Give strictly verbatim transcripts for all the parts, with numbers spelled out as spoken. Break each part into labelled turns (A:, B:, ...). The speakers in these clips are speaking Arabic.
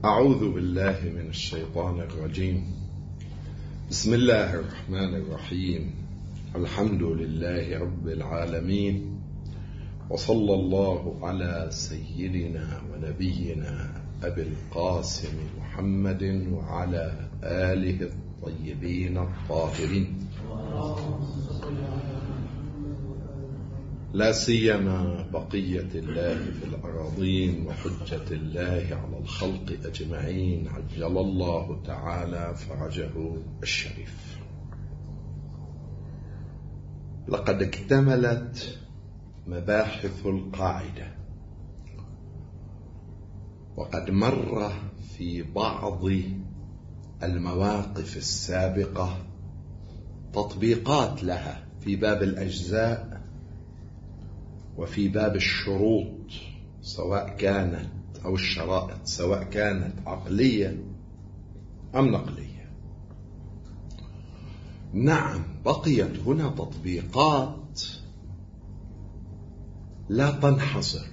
A: أعوذ بالله من الشيطان الرجيم. بسم الله الرحمن الرحيم. الحمد لله رب العالمين، وصلى الله على سيدنا ونبينا أبي القاسم محمد وعلى آله الطيبين الطاهرين، لا سيما بقية الله في الأراضين وحجة الله على الخلق أجمعين، عجل الله تعالى فرجه الشريف. لقد اكتملت مباحث القاعدة، وقد مر في بعض المواقف السابقة تطبيقات لها في باب الأجزاء وفي باب الشروط، سواء كانت أو الشرائط سواء كانت عقلية أم نقلية. نعم، بقيت هنا تطبيقات لا تنحصر،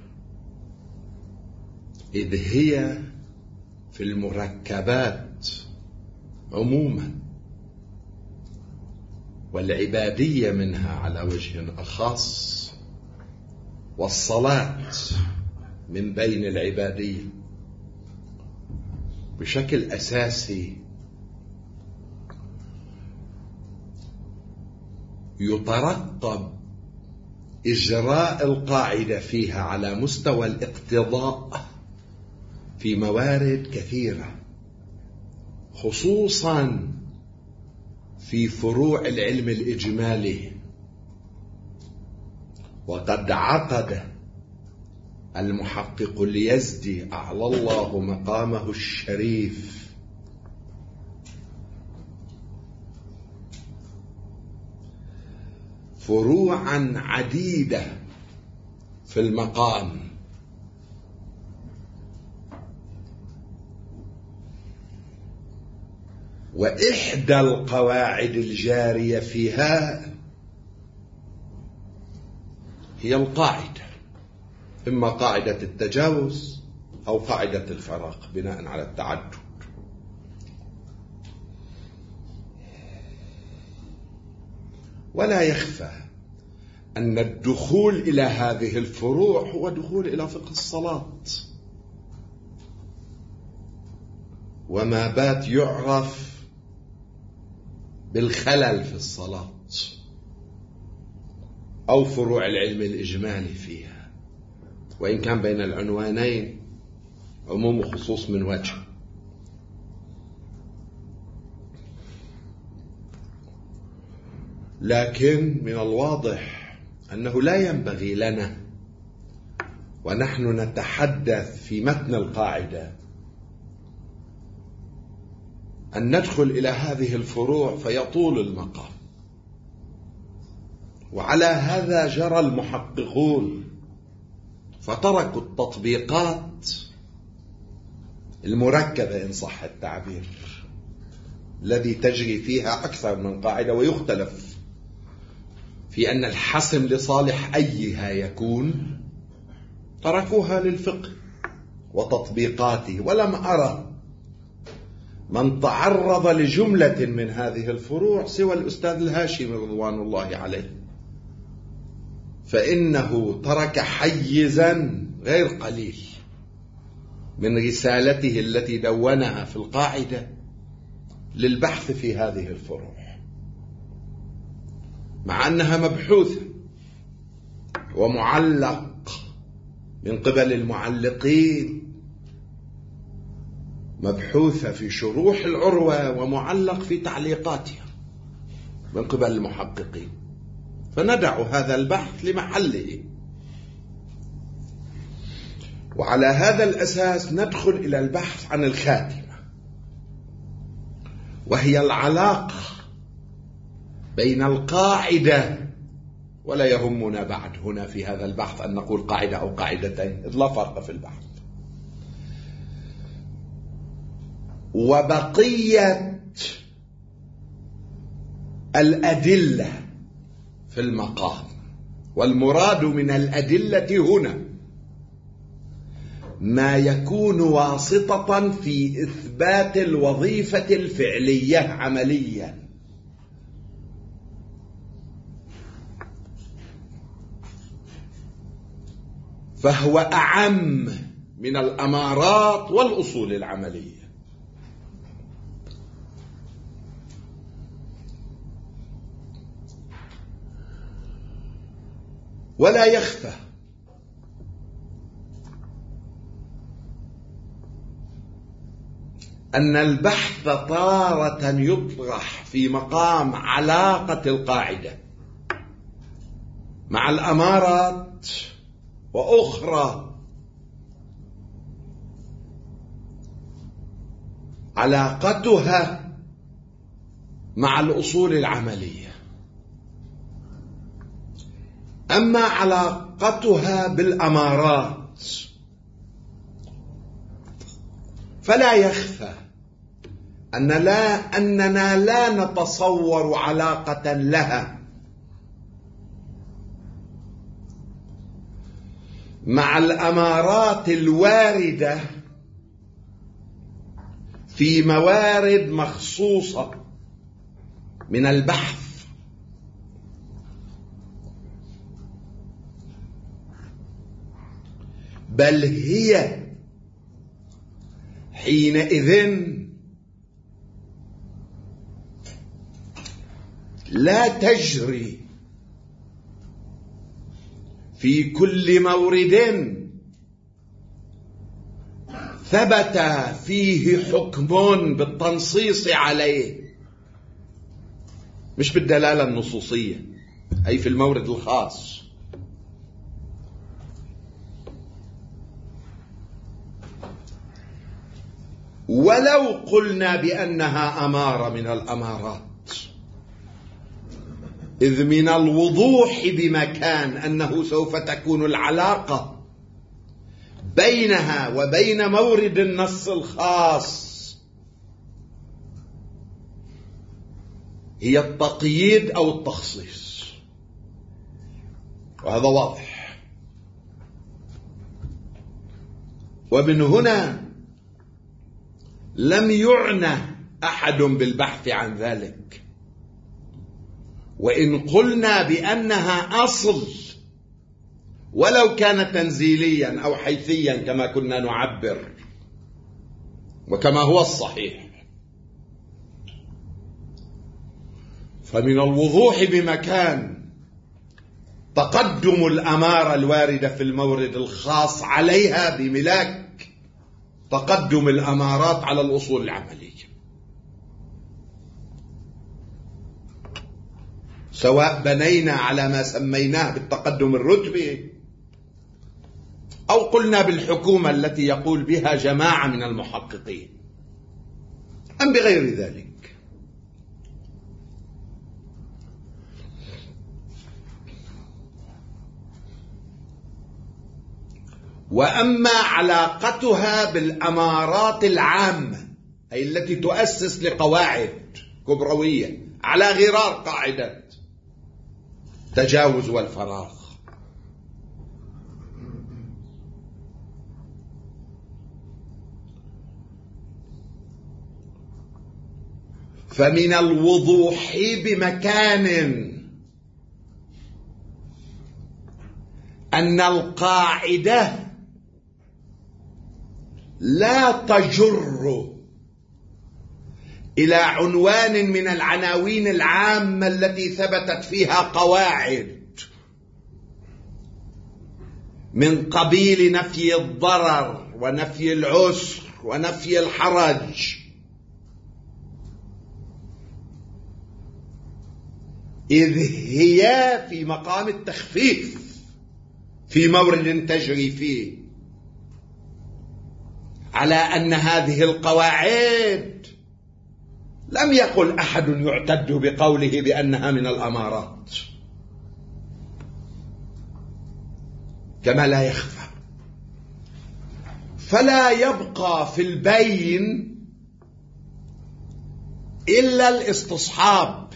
A: إذ هي في المركبات عموما، والعبادية منها على وجه أخص، والصلاة من بين العبادية بشكل أساسي. يترقب إجراء القاعدة فيها على مستوى الاقتضاء في موارد كثيرة، خصوصا في فروع العلم الإجمالي. وقد عقد المحقق اليزدي أعلى الله مقامه الشريف فروعا عديدة في المقام، وإحدى القواعد الجارية فيها هي القاعدة، إما قاعدة التجاوز أو قاعدة الفراق بناء على التعدد. ولا يخفى أن الدخول إلى هذه الفروع هو دخول إلى فقه الصلاة، وما بات يعرف بالخلل في الصلاة أو فروع العلم الإجمالي فيها، وإن كان بين العنوانين عموم وخصوص من وجه. لكن من الواضح أنه لا ينبغي لنا ونحن نتحدث في متن القاعدة أن ندخل إلى هذه الفروع فيطول المقام. وعلى هذا جرى المحققون، فتركوا التطبيقات المركبة إن صح التعبير، الذي تجري فيها أكثر من قاعدة، ويختلف في أن الحسم لصالح أيها يكون. تركوها للفقه وتطبيقاته. ولم أرى من تعرض لجملة من هذه الفروع سوى الأستاذ الهاشمي رضوان الله عليه، فإنه ترك حيزا غير قليل من رسالته التي دونها في القاعدة للبحث في هذه الفروع، مع أنها مبحوثة ومعلق من قبل المعلقين، مبحوثة في شروح العروة ومعلق في تعليقاتها من قبل المحققين. فندع هذا البحث لمحله، وعلى هذا الأساس ندخل إلى البحث عن الخاتمة، وهي العلاقة بين القاعدة، ولا يهمنا بعد هنا في هذا البحث أن نقول قاعدة أو قاعدتين، إذ لا فرق في البحث، وبقية الأدلة في المقام. والمراد من الأدلة هنا ما يكون واسطة في إثبات الوظيفة الفعلية عمليا. فهو أعم من الأمارات والأصول العملية. ولا يخفى أن البحث تارة يطرح في مقام علاقة القاعدة مع الأمارات، وأخرى علاقتها مع الأصول العملية. أما علاقتها بالأمارات فلا يخفى أن لا أننا لا نتصور علاقة لها مع الأمارات الواردة في موارد مخصوصة من البحث، بل هي حينئذ لا تجري في كل مورد ثبت فيه حكم بالتنصيص عليه، مش بالدلالة النصوصية، أي في المورد الخاص. ولو قلنا بأنها أمارة من الأمارات، إذ من الوضوح بمكان أنه سوف تكون العلاقة بينها وبين مورد النص الخاص هي التقييد أو التخصيص، وهذا واضح. ومن هنا لم يعنى أحد بالبحث عن ذلك، وإن قلنا بأنها أصل ولو كان تنزيليا أو حيثيا كما كنا نعبر وكما هو الصحيح، فمن الوضوح بمكان تقدم الأمارة الواردة في المورد الخاص عليها بملاك تقدم الأمارات على الأصول العملية، سواء بنينا على ما سميناه بالتقدم الرتبي أو قلنا بالحكومة التي يقول بها جماعة من المحققين أم بغير ذلك. وأما علاقتها بالأمارات العامة، أي التي تؤسس لقواعد كبروية على غرار قاعدة تجاوز والفراغ، فمن الوضوح بمكان أن القاعدة لا تجر إلى عنوان من العناوين العامة التي ثبتت فيها قواعد من قبيل نفي الضرر ونفي العسر ونفي الحرج، إذ هي في مقام التخفيف في مورد تجري فيه على أن هذه القواعد لم يقل أحد يعتد بقوله بأنها من الأمارات، كما لا يخفى. فلا يبقى في البين إلا الاستصحاب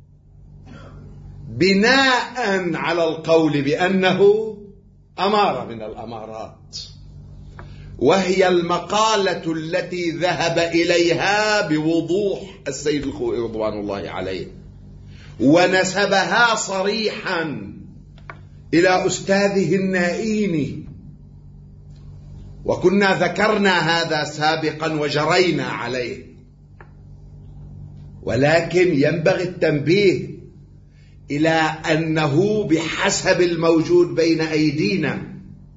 A: بناء على القول بأنه أمارة من الأمارات، وهي المقالة التي ذهب إليها بوضوح السيد الخوئي رضوان الله عليه، ونسبها صريحا إلى أستاذه النائيني، وكنا ذكرنا هذا سابقا وجرينا عليه، ولكن ينبغي التنبيه إلى أنه بحسب الموجود بين أيدينا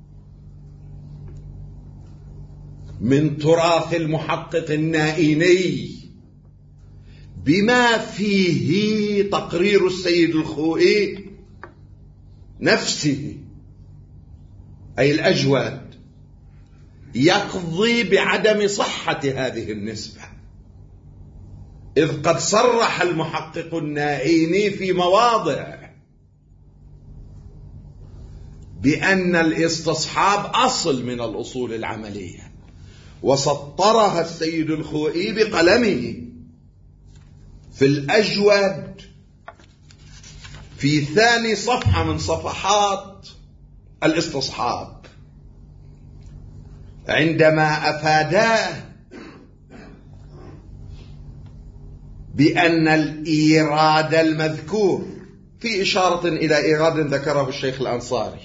A: من تراث المحقق النائيني بما فيه تقرير السيد الخوئي نفسه أي الأجواد يقضي بعدم صحة هذه النسبة، إذ قد صرح المحقق النائيني في مواضع بأن الاستصحاب أصل من الأصول العملية، وسطرها السيد الخوئي بقلمه في الأجود في ثاني صفحة من صفحات الاستصحاب، عندما أفاداه بأن الإيراد المذكور في إشارة إلى إيراد ذكره الشيخ الأنصاري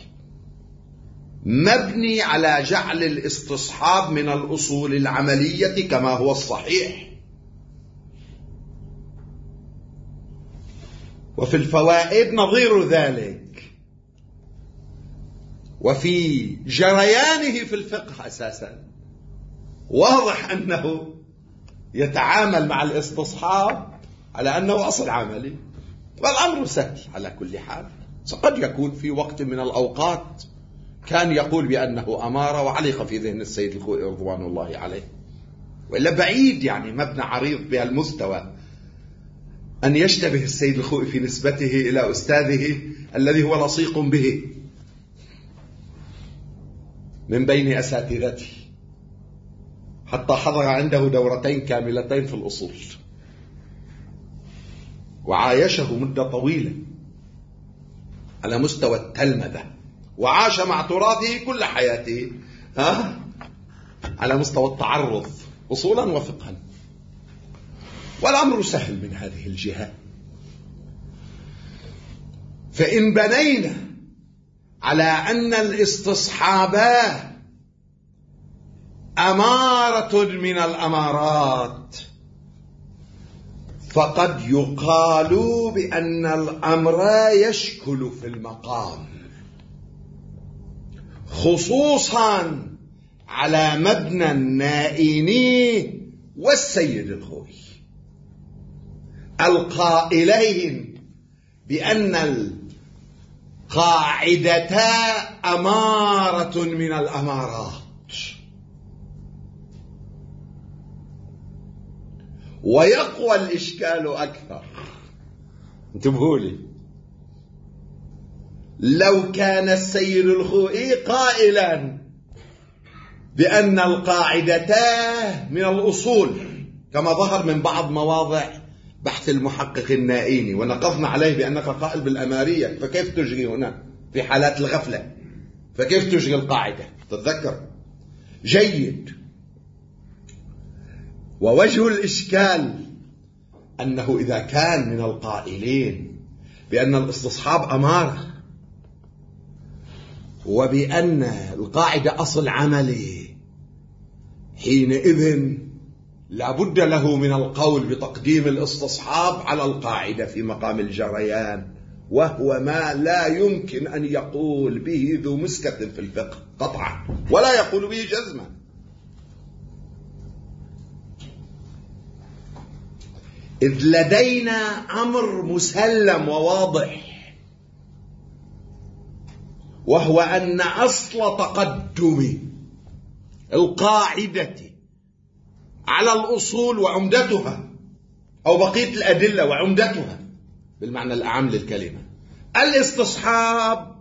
A: مبني على جعل الاستصحاب من الأصول العملية كما هو الصحيح، وفي الفوائد نظير ذلك، وفي جريانه في الفقه أساسا واضح أنه يتعامل مع الاستصحاب على أنه أصل عملي، والأمر سهل على كل حال. قد يكون في وقت من الأوقات كان يقول بأنه أمارة وعلق في ذهن السيد الخوئي رضوان الله عليه، وإلا بعيد يعني مبنى عريض بهالمستوى أن يشتبه السيد الخوئي في نسبته إلى أستاذه الذي هو لصيق به من بين أساتذته، حتى حضر عنده دورتين كاملتين في الأصول وعايشه مدة طويلة على مستوى التلمذة، وعاش مع تراثه كل حياته ها على مستوى التعرض أصولا وفقها، والأمر سهل من هذه الجهة. فإن بنينا على أن الاستصحاب أمارة من الأمارات، فقد يقال بأن الأمر يشكل في المقام، خصوصا على مبنى النائيني والسيد الخوئي القائلين بأن القاعدة أمارة من الأمارات. ويقوى الإشكال أكثر، انتبهوا لي، لو كان السيد الخوئي قائلا بأن القاعدة من الأصول كما ظهر من بعض مواضع بحث المحقق النائيني، ونقضنا عليه بأنك قائل بالأمارية، فكيف تجري هنا في حالات الغفلة؟ فكيف تجري القاعدة؟ تتذكر جيد. ووجه الإشكال أنه إذا كان من القائلين بأن الاستصحاب أمارة وبأن القاعدة أصل عملي، حينئذ لابد له من القول بتقديم الاستصحاب على القاعدة في مقام الجريان، وهو ما لا يمكن أن يقول به ذو مسكة في الفقه قطعا، ولا يقول به جزما. إذ لدينا أمر مسلم وواضح، وهو أن أصل تقدم القاعدة على الأصول وعمدتها، أو بقية الأدلة وعمدتها بالمعنى الأعم للكلمة، الاستصحاب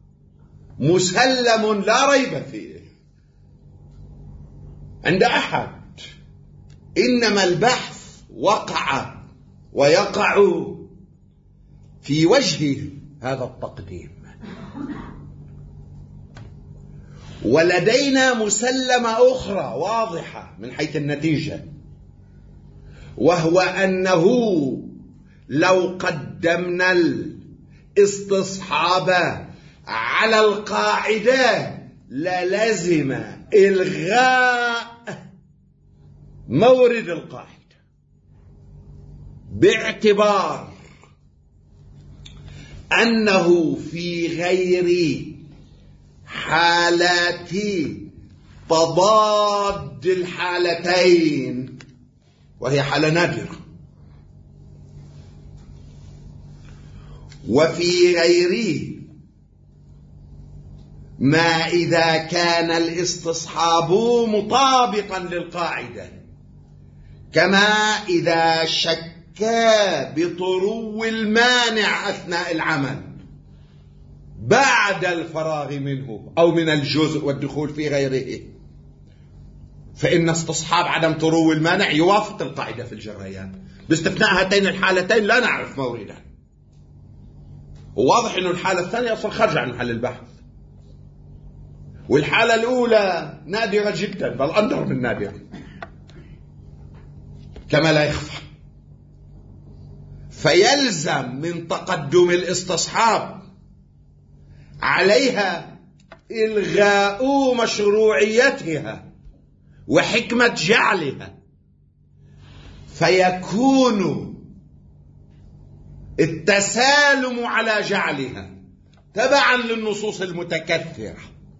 A: مسلم لا ريب فيه عند أحد، إنما البحث وقع ويقع في وجه هذا التقديم. ولدينا مسلمة أخرى واضحة من حيث النتيجة، وهو أنه لو قدمنا الاستصحاب على القاعدة للزم إلغاء مورد القاعدة، باعتبار أنه في غير حالات تضاد الحالتين، وهي حالة نادرة، وفي غيره ما إذا كان الاستصحاب مطابقا للقاعدة، كما إذا شك بطرو المانع أثناء العمل بعد الفراغ منه أو من الجزء والدخول في غيره، فإن استصحاب عدم طرو المانع يوافق القاعدة في الجريان، باستثناء هاتين الحالتين لا نعرف موردا. وواضح أن الحالة الثانية أصلا خارجة عن محل البحث، والحالة الأولى نادرة جدا، بل أندر من نادرة كما لا يخفى. فيلزم من تقدم الاستصحاب عليها إلغاء مشروعيتها وحكمة جعلها، فيكون التسالم على جعلها تبعا للنصوص المتكثرة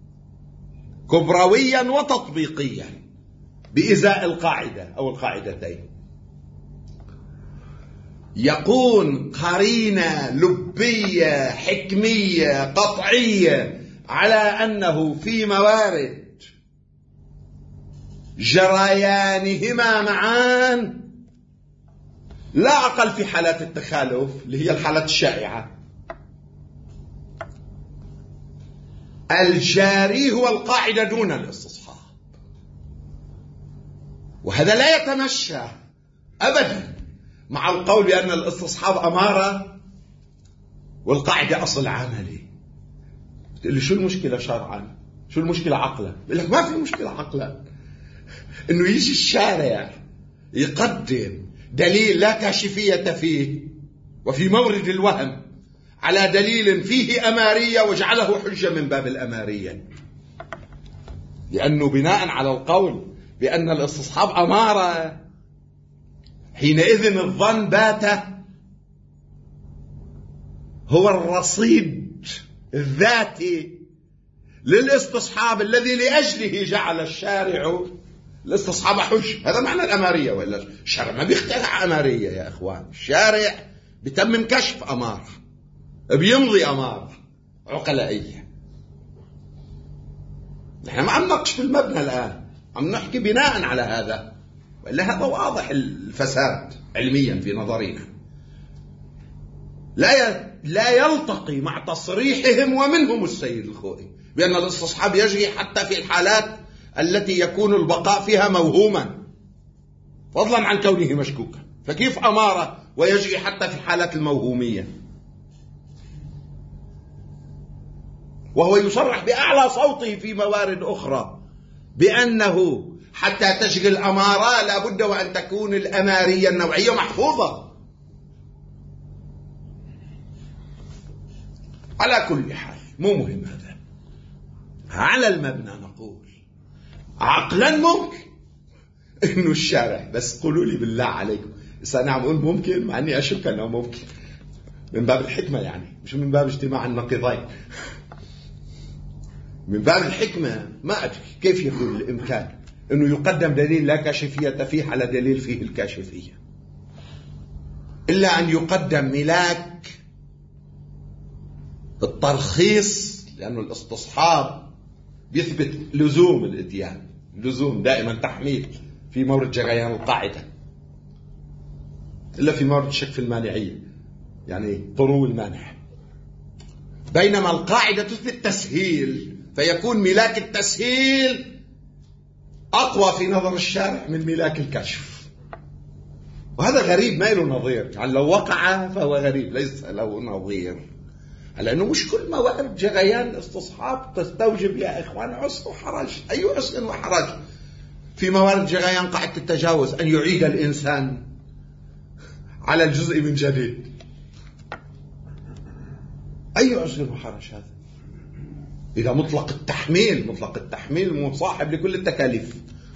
A: كبرويا وتطبيقيا بإزاء القاعدة أو القاعدتين، يكون قرينة لبية حكمية قطعية على أنه في موارد جريانهما معان لا أقل في حالات التخالف اللي هي الحالات الشائعة، الجاري هو القاعدة دون الاستصحاب، وهذا لا يتمشى أبدا مع القول بأن الاستصحاب أمارة والقاعدة أصل عملي. تقول لي شو المشكلة شرعا؟ شو المشكلة عقلا؟ بقول لك ما في مشكلة عقلا إنه يجي الشارع يقدم دليل لا كاشفية فيه وفي مورد الوهم على دليل فيه أمارية وجعله حجة من باب الأمارية، لأنه بناء على القول بأن الاستصحاب أمارة حينئذ الظن بات هو الرصيد الذاتي للاستصحاب الذي لأجله جعل الشارع الاستصحاب حج. هذا معنى الأمارية، وإلا الشارع ما بيخترع أمارية يا إخوان، الشارع بتمم كشف أمارة، بيمضي أمارة عقلائية. نحن ما عم نناقش في المبنى الآن، عم نحكي بناء على هذا، وإلا هذا واضح الفساد علميا في نظرنا، لا لا يلتقي مع تصريحهم ومنهم السيد الخوئي بأن الاستصحاب يجري حتى في الحالات التي يكون البقاء فيها موهوما فضلا عن كونه مشكوكا، فكيف أمارة ويجري حتى في الحالات الموهومية؟ وهو يصرح بأعلى صوته في موارد أخرى بأنه حتى تجري الأمارة لابد وأن تكون الأمارية النوعية محفوظة. على كل حال مو مهم هذا، على المبنى نقول عقلا ممكن إنه الشارع، بس قولوا لي بالله عليكم، أنا عم أقول ممكن مع أني أشك أنه ممكن من باب الحكمة، يعني مش من باب اجتماع النقيضين، من باب الحكمة. ما أدري كيف يكون الإمكان أنه يقدم دليل لا كاشفية فيه على دليل فيه الكاشفية، إلا أن يقدم ملاك الترخيص، لأنه الاستصحاب بيثبت لزوم الإتيان، لزوم دائما تحميل في مورد جريان القاعدة، إلا في مورد الشك في المانعية يعني طرو المانع، بينما القاعدة تثبت تسهيل، فيكون ملاك التسهيل أقوى في نظر الشارع من ملاك الكشف، وهذا غريب ما له نظير، يعني لو وقع فهو غريب ليس له نظير. لأنه مش كل موارد جريان الاستصحاب تستوجب يا إخوان عسر وحرج. أي عسر وحرج؟ في موارد جريان قاعدة التجاوز أن يعيد الإنسان على الجزء من جديد. أي عسر وحرج هذا؟ إذا مطلق التحميل، مطلق التحميل مصاحب لكل التكاليف.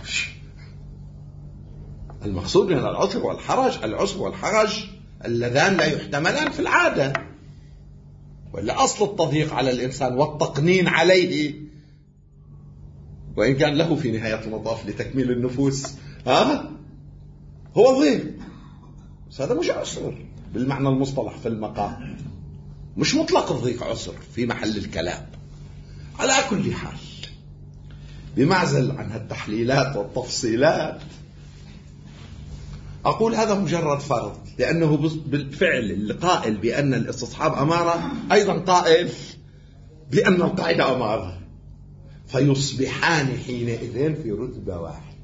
A: المقصود من العسر والحرج، العسر والحرج اللذان لا يحتملان في العادة، ولا أصل التضييق على الإنسان والتقنين عليه، وإن كان له في نهاية المطاف لتكميل النفوس ها هو ضيق، بس هذا مش عسر بالمعنى المصطلح في المقام، مش مطلق الضيق عسر في محل الكلام. على كل حال بمعزل عن التحليلات والتفصيلات أقول هذا مجرد فرض، لأنه بالفعل القائل بأن الاستصحاب أمارة أيضا قائل بأن القاعدة أمارة، فيصبحان حينئذ في رتبة واحدة.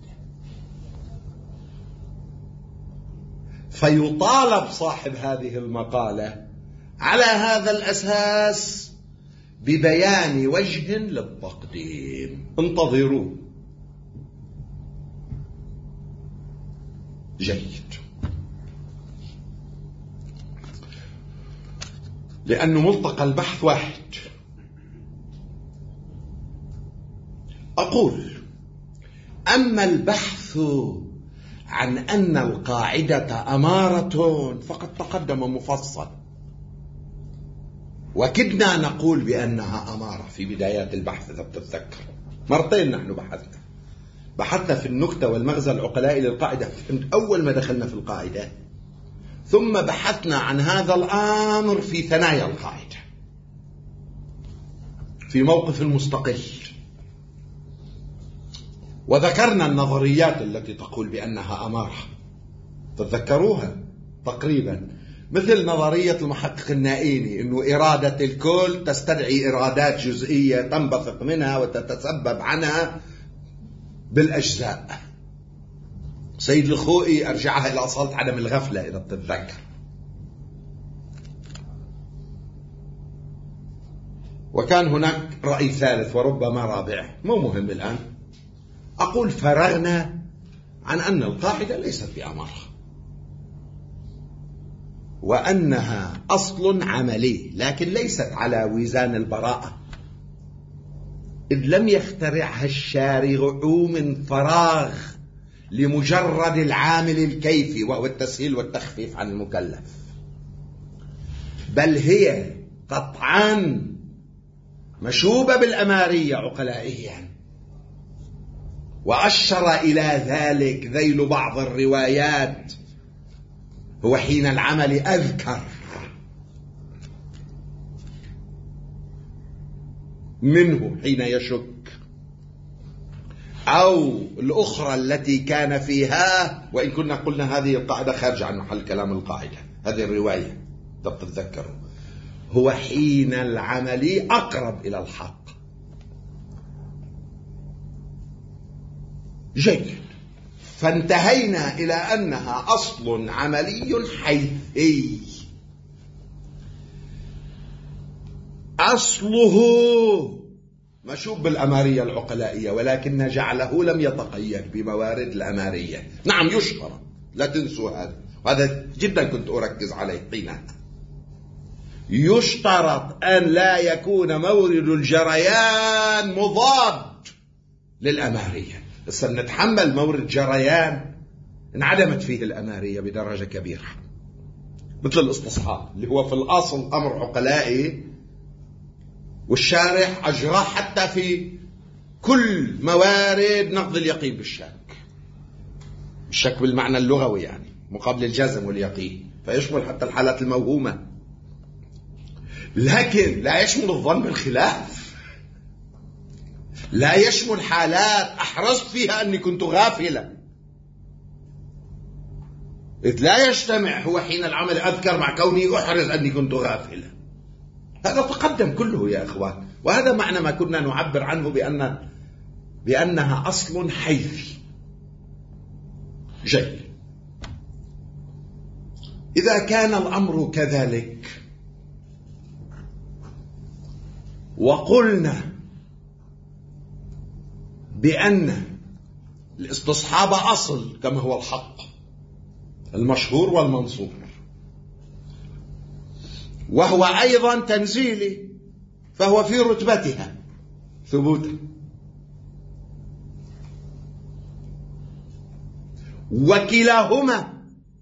A: فيطالب صاحب هذه المقالة على هذا الأساس ببيان وجه للتقديم. انتظروا. جيد. لأنه ملتقى البحث واحد. أقول أما البحث عن أن القاعدة أمارة فقد تقدم مفصل، وكدنا نقول بأنها أمارة في بدايات البحث. إذا تتذكر مرتين نحن بحثنا بحثنا في النكتة والمغزى العقلائي للقاعدة أول ما دخلنا في القاعدة، ثم بحثنا عن هذا الأمر في ثنايا القاعدة في موقف مستقل، وذكرنا النظريات التي تقول بأنها أمارة، تتذكروها تقريبا، مثل نظرية المحقق النائيني أنه إرادة الكل تستدعي إرادات جزئية تنبثق منها وتتسبب عنها بالأجزاء. سيد الخوئي أرجعها إلى أصالة عدم الغفلة إذا تتذكر. وكان هناك رأي ثالث وربما رابع، مو مهم الآن. أقول فرغنا عن أن القاعدة ليست بأمارة، وأنها أصل عملي لكن ليست على وزان البراءة، إذ لم يخترعها الشارع من فراغ لمجرد العامل الكيفي وهو التسهيل والتخفيف عن المكلف، بل هي قطعا مشوبة بالأمارية عقلائيا. وأشر إلى ذلك ذيل بعض الروايات، هو حين العمل أذكر منه حين يشك، أو الأخرى التي كان فيها، وإن كنا قلنا هذه القاعدة خارجة عن محل كلام القاعدة، هذه الرواية تتذكروا، هو حين العمل أقرب إلى الحق. جيد. فانتهينا إلى أنها أصل عملي حيثي أصله مشوب بالأمارية العقلائية، ولكن جعله لم يتقيد بموارد الأمارية. نعم يشترط، لا تنسوا هذا، وهذا جدا كنت أركز عليه حينها. يشترط أن لا يكون مورد الجريان مضاد للأمارية. بس نتحمل مورد جريان انعدمت فيه الأمارية بدرجة كبيرة، مثل الاستصحاب اللي هو في الأصل أمر عقلائي، والشارع أجراه حتى في كل موارد نقض اليقين بالشك، الشك بالمعنى اللغوي يعني مقابل الجزم واليقين، فيشمل حتى الحالات الموهومة، لكن لا يشمل الظن بالخلاف، لا يشمل حالات أحرصت فيها أني كنت غافلا، إذ لا يجتمع هو حين العمل أذكر مع كوني أحرز أني كنت غافلا. هذا تقدم كله يا إخوان، وهذا معنى ما كنا نعبر عنه بأن بأنها أصل حيثي. جيد. إذا كان الأمر كذلك وقلنا بأن الاستصحاب أصل كما هو الحق المشهور والمنصور، وهو أيضا تنزيلي، فهو في رتبتها ثبوتا، وكلاهما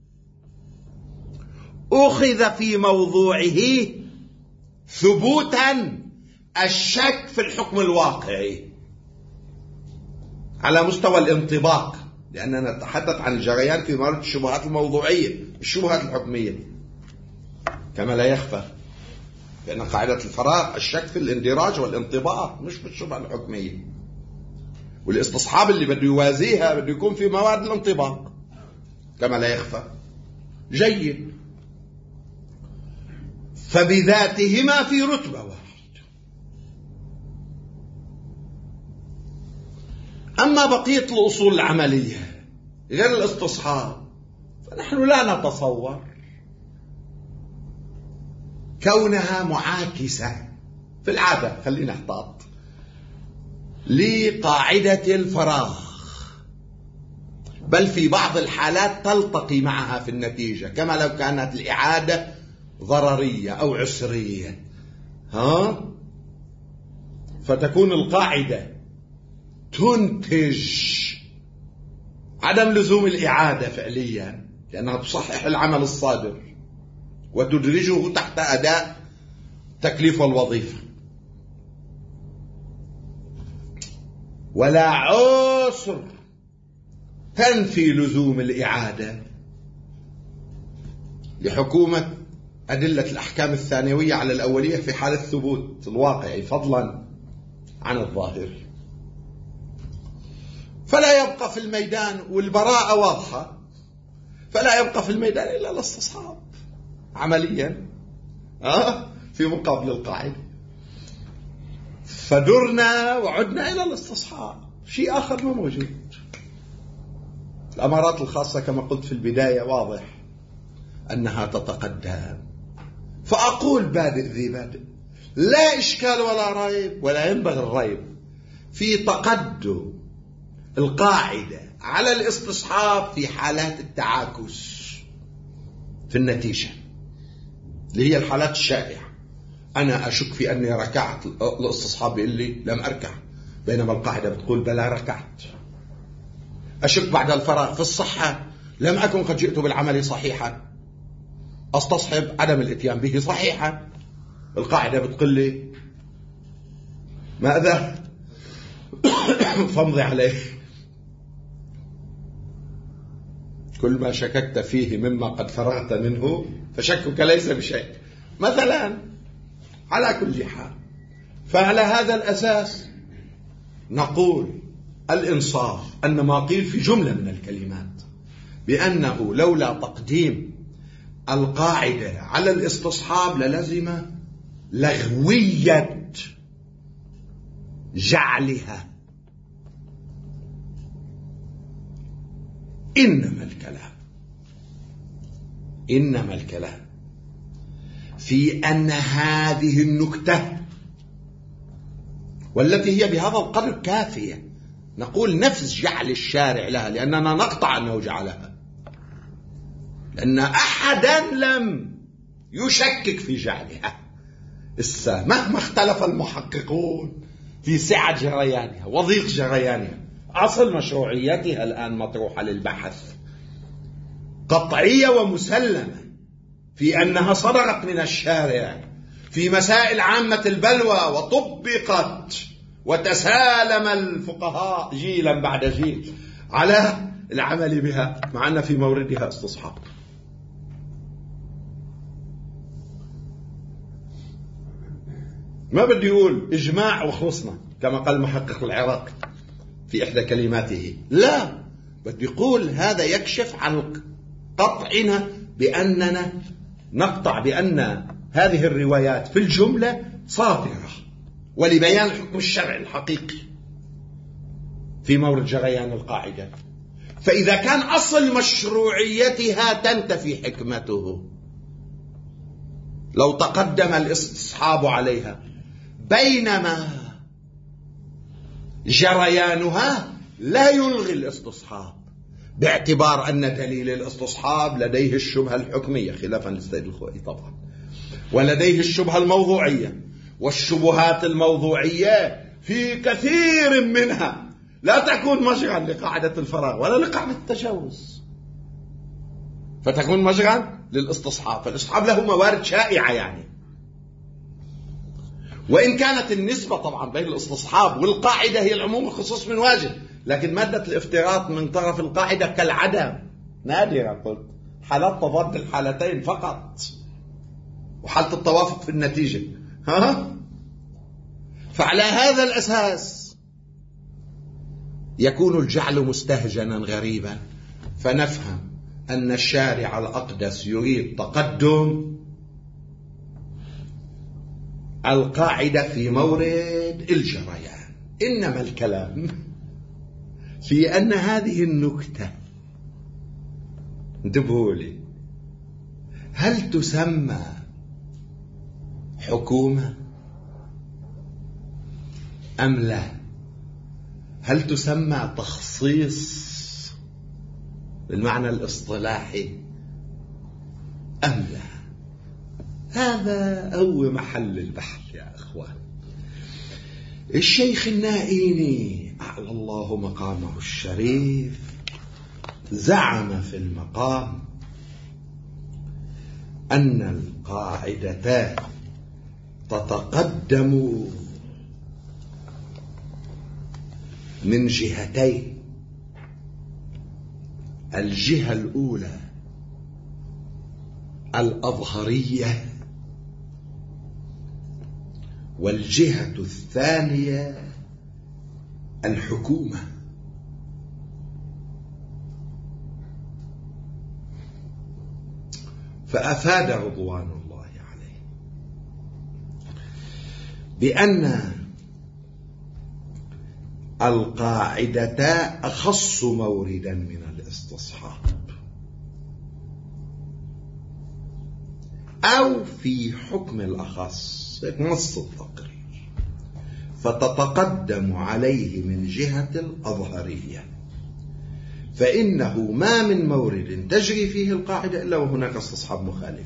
A: أخذ في موضوعه ثبوتا الشك في الحكم الواقعي على مستوى الانطباق، لأننا نتحدث عن الجريان في مورد الشبهات الموضوعية الشبهات الحكمية، كما لا يخفى لأن قاعدة الفراغ الشك في الاندراج والانطباق مش في الشبهة الحكمية، والاستصحاب اللي بده يوازيها بده يكون في مواد الانطباق كما لا يخفى. جيد، فبذاتهما في رتبة واحد. أما بقية الأصول العملية غير الاستصحاب فنحن لا نتصور كونها معاكسة في العادة، خلينا نحتاط، لقاعدة الفراغ، بل في بعض الحالات تلتقي معها في النتيجة، كما لو كانت الإعادة ضررية أو عسرية، ها؟ فتكون القاعدة تنتج عدم لزوم الإعادة فعليا لأنها تصحح العمل الصادر وتدرجه تحت أداء تكليف والوظيفة، ولا عسر تنفي لزوم الإعادة لحكومة أدلة الأحكام الثانوية على الأولية في حال الثبوت الواقعي فضلا عن الظاهر. فلا يبقى في الميدان، والبراءة واضحة، فلا يبقى في الميدان إلا الاستصحاب عمليا أه؟ في مقابل القاعدة، فدرنا وعدنا إلى الاستصحاب، شيء آخر ما موجود. الأمارات الخاصة كما قلت في البداية واضح أنها تتقدم، فأقول بادئ ذي بادئ، لا إشكال ولا ريب ولا ينبغي الريب في تقدم القاعدة على الاستصحاب في حالات التعاكس في النتيجة اللي هي الحالات الشائعة. أنا أشك في أني ركعت، الاستصحاب بيقول لي لم أركع، بينما القاعدة بتقول بلا ركعت. أشك بعد الفراغ في الصحة، لم أكن قد جئت بالعمل صحيحا، أستصحب عدم الاتيان به صحيحا، القاعدة بتقول لي ماذا؟ فامضي عليه. كل ما شككت فيه مما قد فرغت منه فشكك ليس بشيء مثلا. على كل حال، فعلى هذا الأساس نقول الإنصاف أن ما قيل في جملة من الكلمات بأنه لولا تقديم القاعدة على الاستصحاب للزم لغوية جعلها. إنما الكلام إنما الكلام في أن هذه النكتة والتي هي بهذا القدر كافية، نقول نفس جعل الشارع لها لأننا نقطع أنه جعلها، لأن أحدا لم يشكك في جعلها. إسا مهما اختلف المحققون في سعة جريانها وضيق جريانها، أصل مشروعيتها الآن مطروحة للبحث، قطعية ومسلمة في أنها صدرت من الشارع في مسائل عامة البلوى وطبقت وتسالم الفقهاء جيلا بعد جيل على العمل بها، مع أن في موردها استصحاب. ما بدي يقول إجماع وخلصنا كما قال المحقق العراقي في إحدى كلماته، لا، بدي يقول هذا يكشف عن قطعنا بأننا نقطع بأن هذه الروايات في الجملة صادرة ولبيان الحكم الشرعي الحقيقي في مورد جريان القاعدة. فإذا كان أصل مشروعيتها تنتفي حكمته لو تقدم الاستصحاب عليها بينما جريانها لا يلغي الاستصحاب، باعتبار أن دليل الاستصحاب لديه الشبهة الحكمية خلافا للسيد الخوئي طبعا، ولديه الشبهة الموضوعية، والشبهات الموضوعية في كثير منها لا تكون مجرا لقاعدة الفراغ ولا لقاعدة التجاوز، فتكون مجرا للاستصحاب. فالاستصحاب له موارد شائعة يعني، وإن كانت النسبة طبعا بين الاستصحاب والقاعدة هي العموم والخصوص من واجب، لكن مادة الافتراض من طرف القاعدة كالعدم نادرة، قلت حالات تضاد الحالتين فقط، وحالة التوافق في النتيجة. ها؟ فعلى هذا الأساس يكون الجعل مستهجنا غريبا، فنفهم أن الشارع الأقدس يريد تقدم القاعدة في مورد الجريان، إنما الكلام في أن هذه النكتة، انتبهوا لي، هل تسمى حكومة أم لا؟ هل تسمى تخصيص بالمعنى الاصطلاحي أم لا؟ هذا هو محل البحث يا أخوان. الشيخ النائيني أعلى الله مقامه الشريف زعم في المقام أن القاعدة تتقدم من جهتين: الجهة الأولى الأظهرية، والجهة الثانية الحكومة. فأفاد رضوان الله عليه بأن القاعدة أخص موردا من الاستصحاب، أو في حكم الأخص نص التقرير، فتتقدم عليه من جهة الأظهرية، فإنه ما من مورد تجري فيه القاعدة إلا وهناك استصحاب مخالف،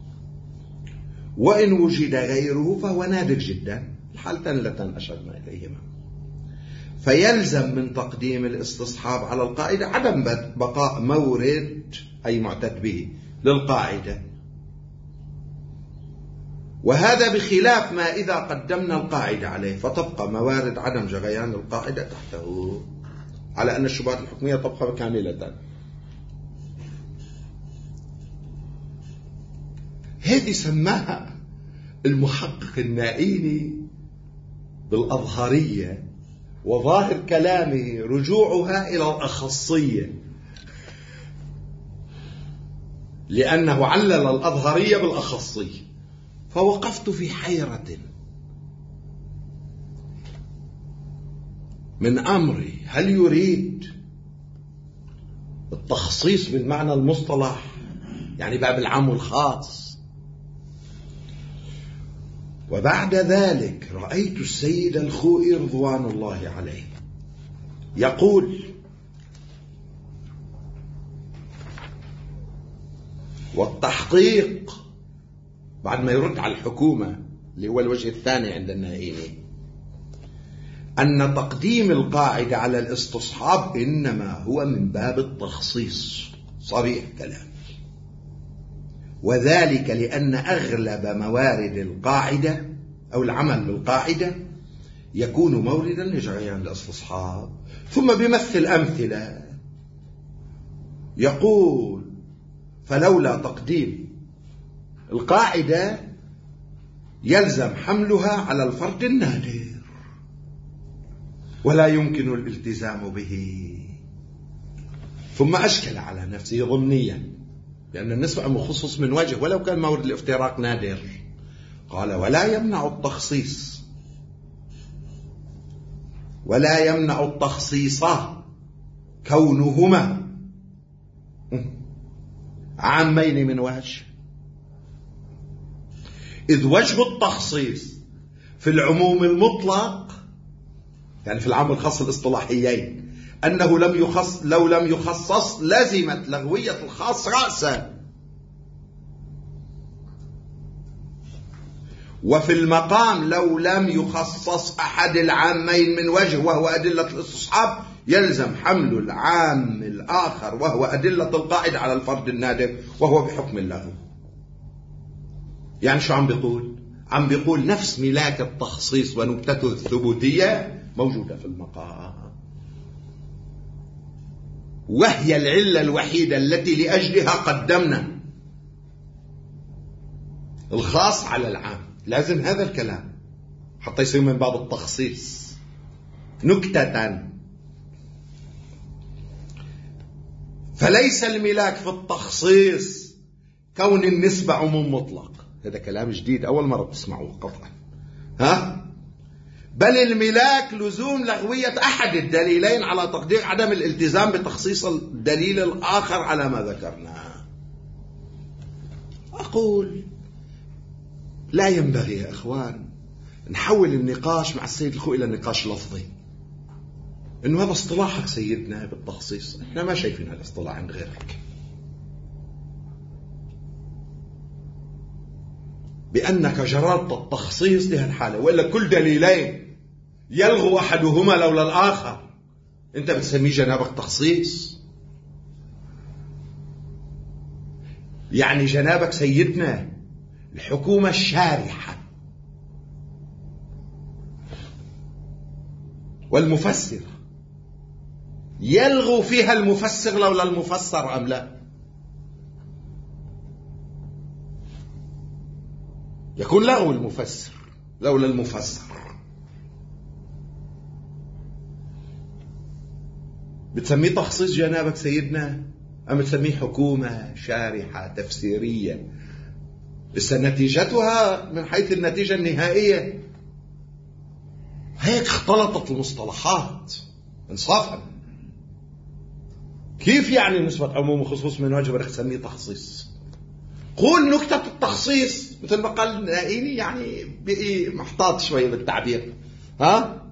A: وإن وجد غيره فهو نادر جدا، الحالتان اللتان أشرنا إليهما. فيلزم من تقديم الاستصحاب على القاعدة عدم بقاء مورد أي معتد به للقاعدة، وهذا بخلاف ما إذا قدمنا القاعدة عليه، فتبقى موارد عدم جريان القاعدة تحته، على أن الشبهات الحكمية تبقى كاملة. هذه سماها المحقق النائيني بالأظهرية، وظاهر كلامه رجوعها إلى الأخصية، لأنه علل الأظهرية بالأخصية. فوقفت في حيرة من أمري، هل يريد التخصيص بالمعنى المصطلح يعني باب العام والخاص؟ وبعد ذلك رأيت السيد الخوئي رضوان الله عليه يقول: والتحقيق، بعد ما يرد على الحكومة اللي هو الوجه الثاني عند النائيني، أن تقديم القاعدة على الاستصحاب إنما هو من باب التخصيص، صريح كلام، وذلك لأن أغلب موارد القاعدة أو العمل بالقاعدة يكون موردا لجريان الاستصحاب. ثم بيمثل أمثلة يقول: فلولا تقديم القاعدة يلزم حملها على الفرد النادر ولا يمكن الالتزام به. ثم أشكل على نفسه ضمنيا، لأن النسبة مخصص من وجه ولو كان مورد الافتراق نادر. قال: ولا يمنع التخصيص ولا يمنع التخصيص كونهما عامين من وجه، إذ وجه التخصيص في العموم المطلق، يعني في العام والخاص الاصطلاحيين، أنه لم يخص لو لم يخصص لزمت لغوية الخاص رأسا. وفي المقام لو لم يخصص أحد العامين من وجه وهو أدلة الاستصحاب يلزم حمل العام الآخر وهو أدلة القاعدة على الفرد النادر وهو بحكم اللغو. يعني شو عم بيقول؟ عم بيقول نفس ملاك التخصيص ونكتته الثبوتية موجودة في المقام، وهي العلة الوحيدة التي لأجلها قدمنا الخاص على العام. لازم هذا الكلام حتى يصير من باب التخصيص. نكتة، فليس الملاك في التخصيص كون النسبة عموم مطلق. هذا كلام جديد أول مرة تسمعوه قطعا، ها؟ بل الملاك لزوم لغوية أحد الدليلين على تقدير عدم الالتزام بتخصيص الدليل الآخر على ما ذكرناه. أقول لا ينبغي يا إخوان نحول النقاش مع السيد الخوئي إلى نقاش لفظي، إنه هذا اصطلاحك سيدنا بالتخصيص، إحنا ما شايفين هذا الاصطلاح عند غيرك، بأنك جررت التخصيص لهالحالة، وإلا كل دليلين يلغو أحدهما لولا الآخر أنت بتسميه جنابك تخصيص. يعني جنابك سيدنا الحكومة الشارحة والمفسر يلغو فيها المفسر لولا المفسر أم لا؟ يكون لغو المفسر لولا المفسر. بتسميه تخصيص جنابك سيدنا أم بتسميه حكومة شارحة تفسيرية؟ بس نتيجتها من حيث النتيجة النهائية هيك اختلطت المصطلحات انصافا. كيف يعني نسبة عموم وخصوص من وجه بدك تسميه تخصيص؟ قول نكتة التخصيص مثل ما قال نائيني، يعني بقي محتاط شوية بالتعبير، ها؟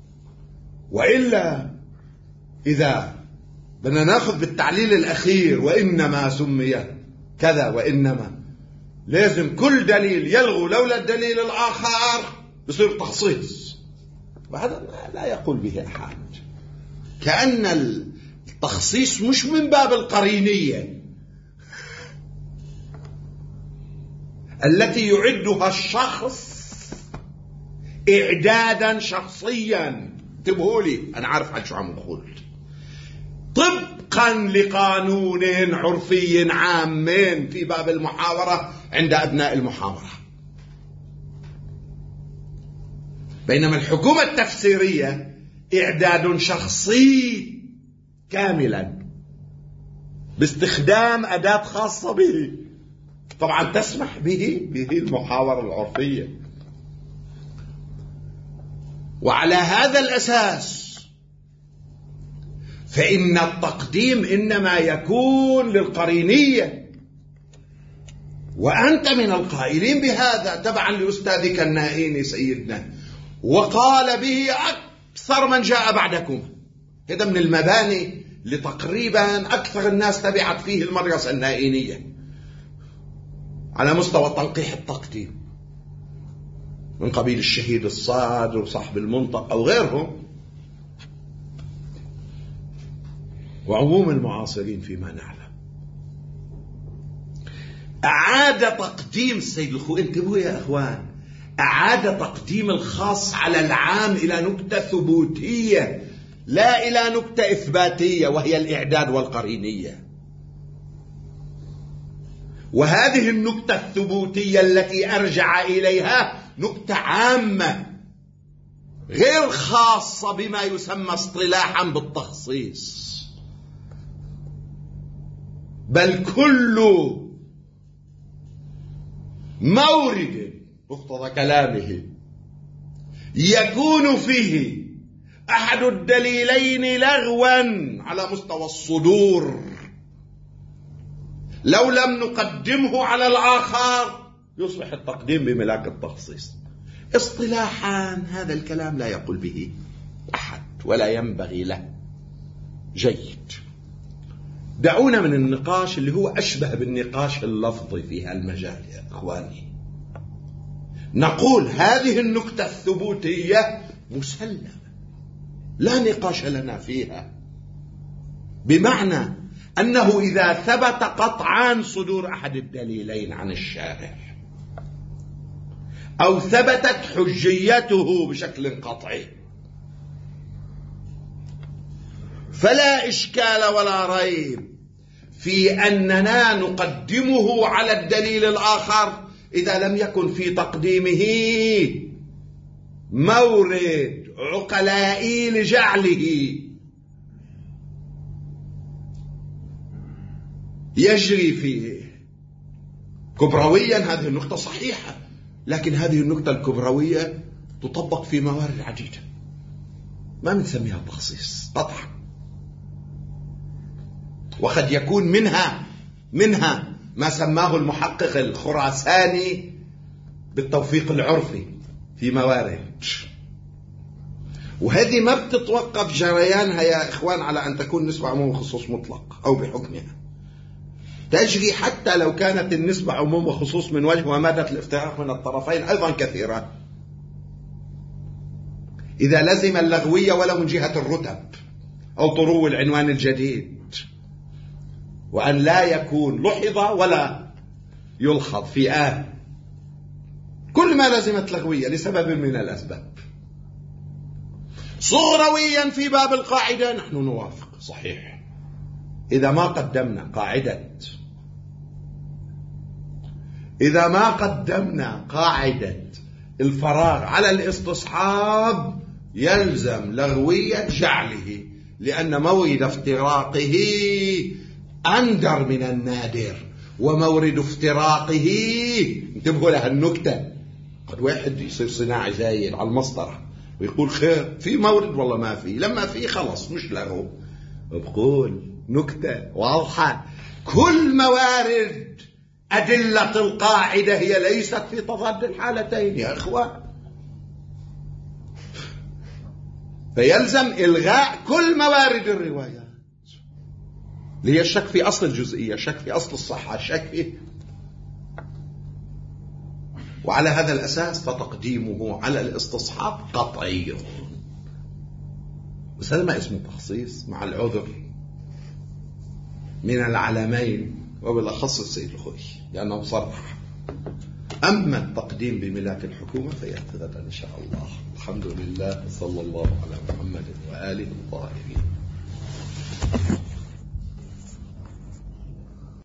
A: وإلا إذا بدنا ناخذ بالتعليل الأخير وإنما سمي كذا وإنما لازم كل دليل يلغو لولا الدليل الآخر بصير تخصيص، وهذا لا يقول به أحد. كأن التخصيص مش من باب القرينية التي يعدها الشخص إعدادا شخصيا. انتبهوا لي، أنا عارف عن شو عم أقول. طبقا لقانون عرفي عام في باب المحاورة عند أبناء المحاورة، بينما الحكومة التفسيرية إعداد شخصي كاملا باستخدام أداة خاصة به، طبعا تسمح به به المحاورة العرفية. وعلى هذا الأساس فإن التقديم إنما يكون للقرينية، وأنت من القائلين بهذا تبعا لأستاذك النائيني سيدنا، وقال به أكثر من جاء بعدكم. هذا من المباني لتقريبا أكثر الناس تبعت فيه المدرسة النائينية على مستوى تنقيح التقديم، من قبيل الشهيد الصادر وصاحب المنطق أو غيرهم، وعموم المعاصرين فيما نعلم. أعاد تقديم السيد الخوئي، انتبهوا يا أخوان، أعاد تقديم الخاص على العام إلى نكتة ثبوتية لا إلى نكتة إثباتية وهي الإعداد والقرينية. وهذه النكتة الثبوتية التي أرجع إليها نكتة عامة غير خاصة بما يسمى اصطلاحا بالتخصيص، بل كل مورد مقتضى كلامه يكون فيه أحد الدليلين لغوا على مستوى الصدور لو لم نقدمه على الآخر يصبح التقديم بملاك التخصيص. اصطلاحا هذا الكلام لا يقول به أحد ولا ينبغي له. جيد، دعونا من النقاش اللي هو أشبه بالنقاش اللفظي في هالمجال يا إخواني. نقول هذه النكتة الثبوتية مسلمة لا نقاش لنا فيها، بمعنى أنه إذا ثبت قطعا صدور أحد الدليلين عن الشارع أو ثبتت حجيته بشكل قطعي فلا إشكال ولا ريب في أننا نقدمه على الدليل الآخر إذا لم يكن في تقديمه مورد عقلائي لجعله يجري فيه. كبرويا هذه النقطة صحيحة، لكن هذه النقطة الكبروية تطبق في موارد عديدة ما بنسميها تخصيص قطعا، وقد يكون منها منها ما سماه المحقق الخراساني بالتوفيق العرفي في موارد، وهذه ما بتتوقف جريانها يا إخوان على أن تكون نسبة عموم وخصوص مطلق أو بحكمها، تجري حتى لو كانت النسبة عموم وخصوص من وجه ومادة الافتراق من الطرفين أيضا كثيرة، إذا لزم اللغوية ولو من جهة الرتب أو طرو العنوان الجديد، وأن لا يكون لحظ ولا يلحظ في آن، كل ما لزمت لغوية لسبب من الأسباب. صغرويا في باب القاعدة نحن نوافق صحيح إذا ما قدمنا قاعدة إذا ما قدمنا قاعدة الفراغ على الاستصحاب يلزم لغوية جعله، لأن مورد افتراقه أندر من النادر، ومورد افتراقه انتبهوا لها النكتة، قد واحد يصير صناعي زايد على المسطرة ويقول خير في مورد والله ما في، لما في خلص مش لغو. بقول نكتة واضحة، كل موارد أدلة القاعدة هي ليست في تضاد الحالتين يا إخوان، فيلزم إلغاء كل موارد الروايات اللي هي الشك في أصل الجزئية، شك في أصل الصحة، شك في، وعلى هذا الأساس فتقديمه على الاستصحاب قطعي، بس هذا ما اسمه تخصيص مع العذر من العلمين وبالأخص السيد الخوي لأنه صرح. أما التقديم بملاك الحكومة فيأتي غدا إن شاء الله. الحمد لله، صلى الله على محمد وآله الطاهرين.